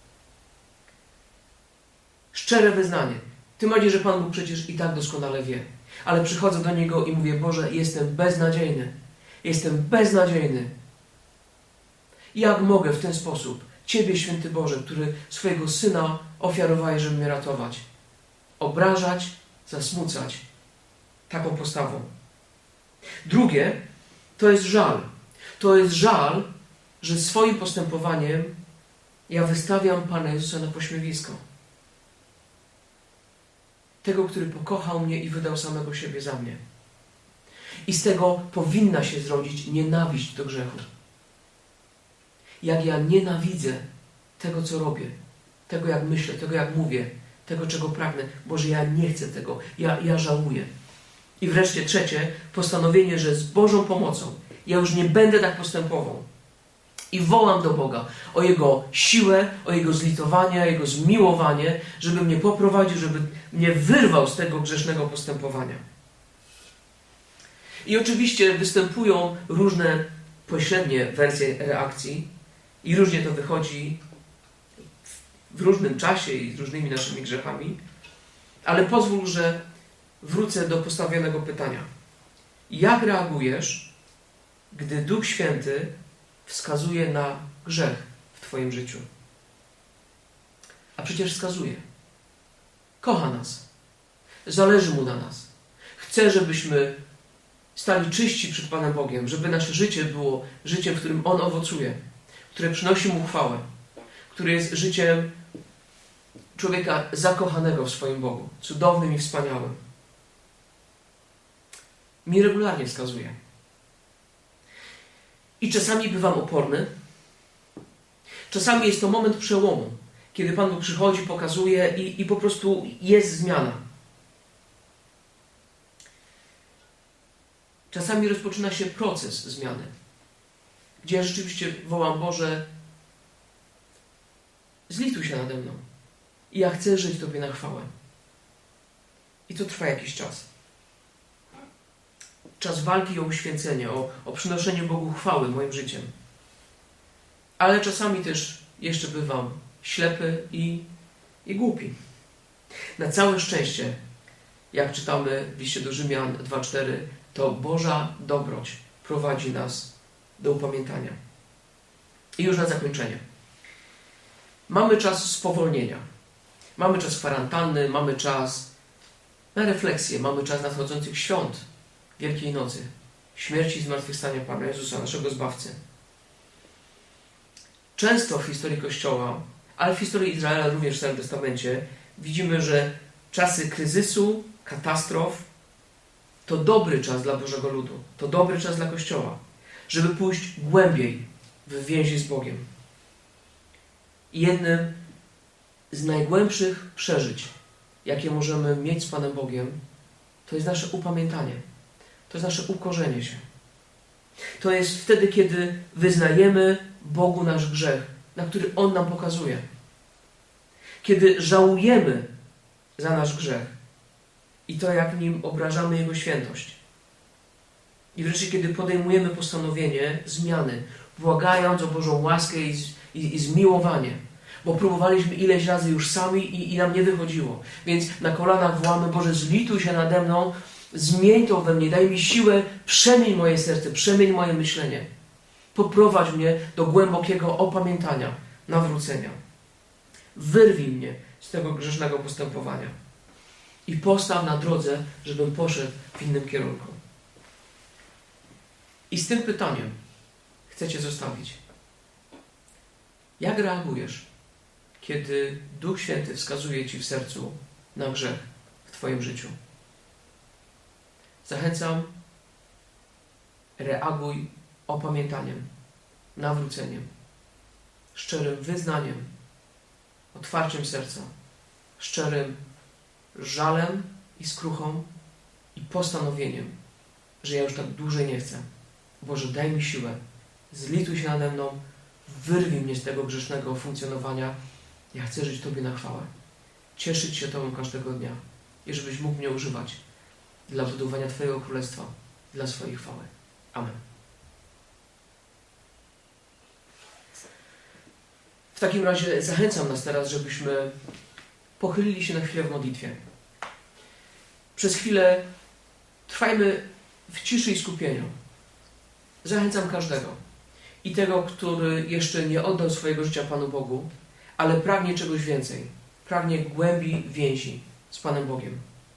Szczere wyznanie. Tym bardziej, że Pan Bóg przecież i tak doskonale wie. Ale przychodzę do Niego i mówię, Boże, jestem beznadziejny. Jestem beznadziejny. Jak mogę w ten sposób Ciebie, Święty Boże, który swojego Syna ofiarowałeś, żeby mnie ratować, obrażać, zasmucać taką postawą? Drugie, to jest żal. To jest żal, że swoim postępowaniem ja wystawiam Pana Jezusa na pośmiewisko. Tego, który pokochał mnie i wydał samego siebie za mnie. I z tego powinna się zrodzić nienawiść do grzechu. Jak ja nienawidzę tego, co robię, tego, jak myślę, tego, jak mówię, tego, czego pragnę, Boże, ja nie chcę tego, ja, ja żałuję. I wreszcie trzecie, postanowienie, że z Bożą pomocą ja już nie będę tak postępował. I wołam do Boga o Jego siłę, o Jego zlitowanie, o Jego zmiłowanie, żeby mnie poprowadził, żeby mnie wyrwał z tego grzesznego postępowania. I oczywiście występują różne pośrednie wersje reakcji i różnie to wychodzi w różnym czasie i z różnymi naszymi grzechami, ale pozwól, że wrócę do postawionego pytania. Jak reagujesz, gdy Duch Święty wskazuje na grzech w Twoim życiu? A przecież wskazuje. Kocha nas. Zależy Mu na nas. Chce, żebyśmy stali czyści przed Panem Bogiem, żeby nasze życie było życiem, w którym On owocuje, które przynosi Mu chwałę, które jest życiem człowieka zakochanego w swoim Bogu, cudownym i wspaniałym. Mi regularnie wskazuje. I czasami bywam oporny. Czasami jest to moment przełomu, kiedy Pan Bóg przychodzi, pokazuje i, i po prostu jest zmiana. Czasami rozpoczyna się proces zmiany, gdzie ja rzeczywiście wołam, Boże, zlituj się nade mną. I ja chcę żyć Tobie na chwałę. I to trwa jakiś czas. Czas walki o uświęcenie, o, o przynoszenie Bogu chwały moim życiem. Ale czasami też jeszcze bywam ślepy i, i głupi. Na całe szczęście jak czytamy w liście do Rzymian dwa cztery, to Boża dobroć prowadzi nas do upamiętania. I już na zakończenie. Mamy czas spowolnienia. Mamy czas kwarantanny, mamy czas na refleksję, mamy czas nadchodzących świąt Wielkiej Nocy, śmierci i zmartwychwstania Pana Jezusa, naszego Zbawcy. Często w historii Kościoła, ale w historii Izraela również w Starym Testamencie, widzimy, że czasy kryzysu, katastrof to dobry czas dla Bożego ludu, to dobry czas dla Kościoła, żeby pójść głębiej w więzi z Bogiem. I jednym z najgłębszych przeżyć, jakie możemy mieć z Panem Bogiem, to jest nasze upamiętanie. To jest nasze ukorzenie się. To jest wtedy, kiedy wyznajemy Bogu nasz grzech, na który On nam pokazuje. Kiedy żałujemy za nasz grzech i to, jak nim obrażamy Jego świętość. I wreszcie, kiedy podejmujemy postanowienie zmiany, błagając o Bożą łaskę i, i, i zmiłowanie. Bo próbowaliśmy ileś razy już sami i, i nam nie wychodziło. Więc na kolanach wołamy: Boże, zlituj się nade mną, zmień to we mnie, daj mi siłę, przemień moje serce, przemień moje myślenie. Poprowadź mnie do głębokiego opamiętania, nawrócenia. Wyrwij mnie z tego grzesznego postępowania i postaw na drodze, żebym poszedł w innym kierunku. I z tym pytaniem chcę Cię zostawić. Jak reagujesz, kiedy Duch Święty wskazuje Ci w sercu na grzech w Twoim życiu? Zachęcam, reaguj opamiętaniem, nawróceniem, szczerym wyznaniem, otwarciem serca, szczerym żalem i skruchą i postanowieniem, że ja już tak dłużej nie chcę. Boże, daj mi siłę, zlituj się nade mną, wyrwij mnie z tego grzesznego funkcjonowania. Ja chcę żyć Tobie na chwałę, cieszyć się Tobą każdego dnia i żebyś mógł mnie używać dla budowania Twojego Królestwa, dla swojej chwały. Amen. W takim razie zachęcam nas teraz, żebyśmy pochylili się na chwilę w modlitwie. Przez chwilę trwajmy w ciszy i skupieniu. Zachęcam każdego. I tego, który jeszcze nie oddał swojego życia Panu Bogu, ale pragnie czegoś więcej. Pragnie głębi więzi z Panem Bogiem.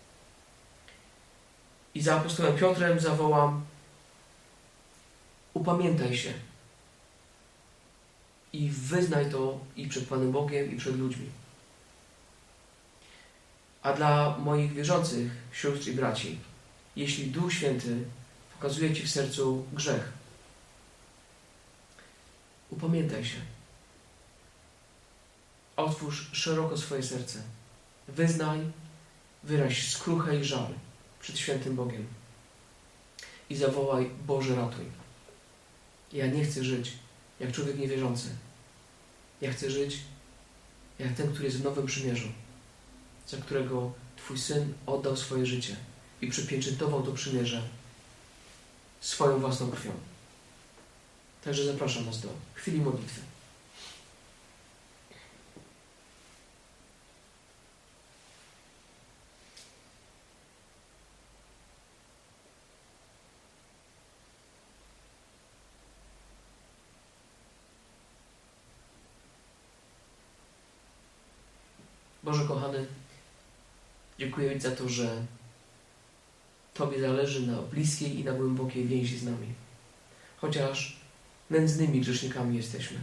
I za apostołem Piotrem zawołam: upamiętaj się. I wyznaj to i przed Panem Bogiem, i przed ludźmi. A dla moich wierzących sióstr i braci, jeśli Duch Święty pokazuje Ci w sercu grzech, upamiętaj się. Otwórz szeroko swoje serce. Wyznaj, wyraź skruchę i żal przed świętym Bogiem. I zawołaj: Boże, ratuj. Ja nie chcę żyć jak człowiek niewierzący. Ja chcę żyć jak ten, który jest w Nowym Przymierzu, za którego Twój Syn oddał swoje życie i przypieczętował to przymierze swoją własną krwią. Także zapraszam nas do chwili modlitwy. Boże kochany, dziękuję Ci za to, że Tobie zależy na bliskiej i na głębokiej więzi z nami. Chociaż nędznymi grzesznikami jesteśmy.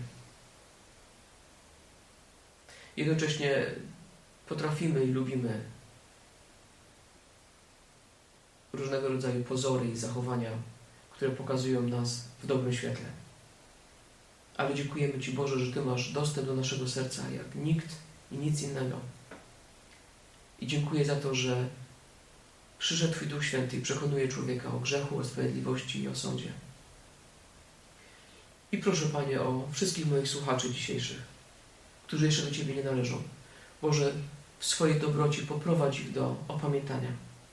Jednocześnie potrafimy i lubimy różnego rodzaju pozory i zachowania, które pokazują nas w dobrym świetle. Ale dziękujemy Ci, Boże, że Ty masz dostęp do naszego serca jak nikt i nic innego. I dziękuję za to, że przyszedł Twój Duch Święty i przekonuje człowieka o grzechu, o sprawiedliwości i o sądzie. I proszę, Panie, o wszystkich moich słuchaczy dzisiejszych, którzy jeszcze do Ciebie nie należą. Boże, w swojej dobroci poprowadź ich do opamiętania,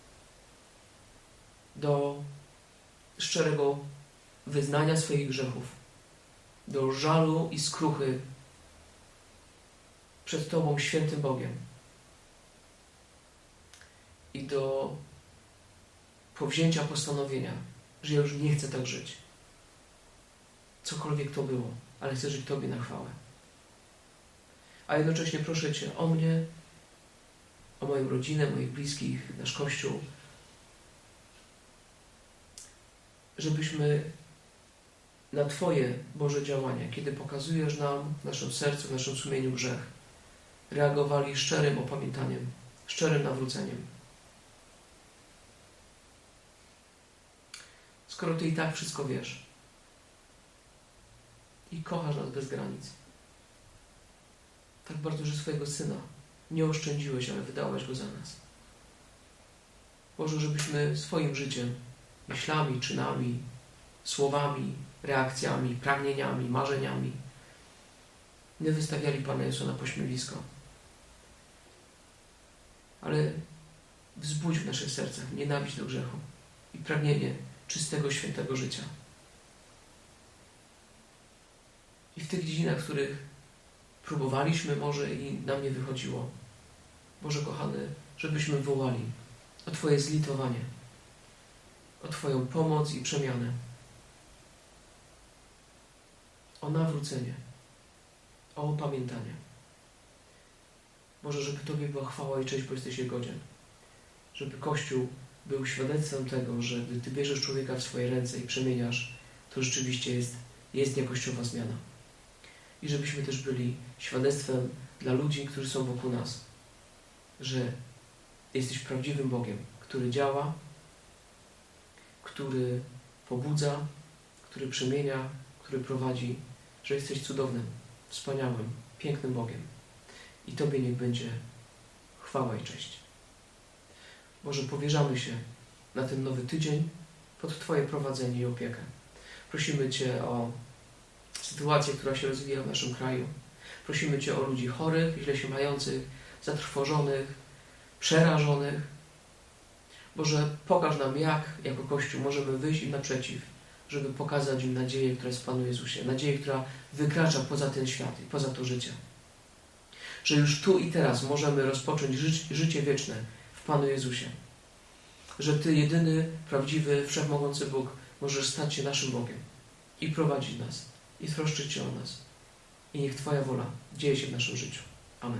do szczerego wyznania swoich grzechów, do żalu i skruchy przed Tobą, świętym Bogiem. i do powzięcia postanowienia, że ja już nie chcę tak żyć. Cokolwiek to było, ale chcę żyć Tobie na chwałę. A jednocześnie proszę Cię o mnie, o moją rodzinę, moich bliskich, nasz Kościół, żebyśmy na Twoje Boże działania, kiedy pokazujesz nam w naszym sercu, w naszym sumieniu grzech, reagowali szczerym opamiętaniem, szczerym nawróceniem. Skoro Ty i tak wszystko wiesz i kochasz nas bez granic, tak bardzo, że swojego Syna nie oszczędziłeś, ale wydałeś Go za nas. Boże, żebyśmy swoim życiem, myślami, czynami, słowami, reakcjami, pragnieniami, marzeniami nie wystawiali Pana Jezusa na pośmiewisko, ale wzbudź w naszych sercach nienawiść do grzechu i pragnienie czystego, świętego życia. I w tych dziedzinach, w których próbowaliśmy może i nam nie wychodziło, Boże kochany, żebyśmy wołali o Twoje zlitowanie, o Twoją pomoc i przemianę, o nawrócenie, o opamiętanie. Boże, żeby Tobie była chwała i cześć, bo jesteś jej godzien. Żeby Kościół był świadectwem tego, że gdy Ty bierzesz człowieka w swoje ręce i przemieniasz, to rzeczywiście jest, jest jakościowa zmiana. I żebyśmy też byli świadectwem dla ludzi, którzy są wokół nas, że jesteś prawdziwym Bogiem, który działa, który pobudza, który przemienia, który prowadzi, że jesteś cudownym, wspaniałym, pięknym Bogiem. I Tobie niech będzie chwała i cześć. Boże, powierzamy się na ten nowy tydzień pod Twoje prowadzenie i opiekę. Prosimy Cię o sytuację, która się rozwija w naszym kraju. Prosimy Cię o ludzi chorych, źle się mających, zatrwożonych, przerażonych. Boże, pokaż nam, jak jako Kościół możemy wyjść im naprzeciw, żeby pokazać im nadzieję, która jest w Panu Jezusie. Nadzieję, która wykracza poza ten świat i poza to życie. Że już tu i teraz możemy rozpocząć ży życie wieczne w Panu Jezusie. Że Ty, jedyny, prawdziwy, wszechmogący Bóg, możesz stać się naszym Bogiem i prowadzić nas, i troszczyć się o nas. I niech Twoja wola dzieje się w naszym życiu. Amen.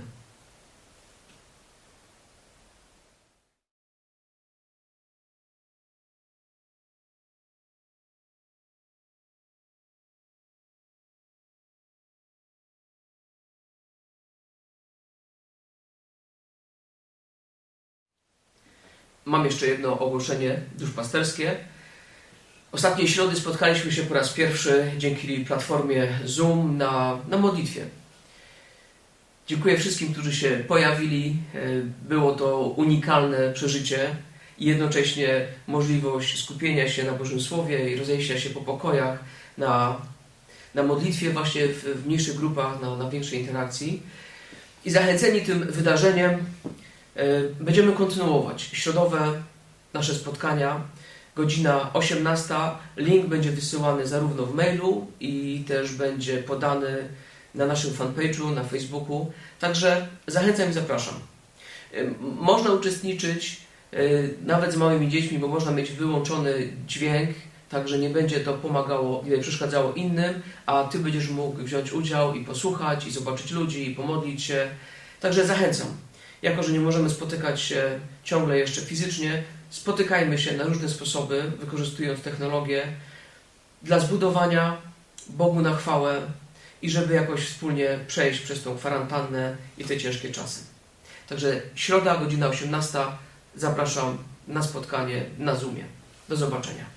Mam jeszcze jedno ogłoszenie duszpasterskie. Ostatniej środy spotkaliśmy się po raz pierwszy dzięki platformie Zoom na, na modlitwie. Dziękuję wszystkim, którzy się pojawili. Było to unikalne przeżycie i jednocześnie możliwość skupienia się na Bożym Słowie i rozejścia się po pokojach na, na modlitwie właśnie w, w mniejszych grupach, na, na większej interakcji. I zachęceni tym wydarzeniem będziemy kontynuować środowe nasze spotkania. Godzina osiemnasta. Link będzie wysyłany zarówno w mailu i też będzie podany na naszym fanpage'u, na Facebooku. Także zachęcam i zapraszam. Można uczestniczyć nawet z małymi dziećmi, bo można mieć wyłączony dźwięk, także nie będzie to pomagało, nie przeszkadzało innym, a Ty będziesz mógł wziąć udział i posłuchać, i zobaczyć ludzi, i pomodlić się. Także zachęcam. Jako że nie możemy spotykać się ciągle jeszcze fizycznie, spotykajmy się na różne sposoby, wykorzystując technologię dla zbudowania Bogu na chwałę i żeby jakoś wspólnie przejść przez tą kwarantannę i te ciężkie czasy. Także środa, godzina osiemnasta. Zapraszam na spotkanie na Zoomie. Do zobaczenia.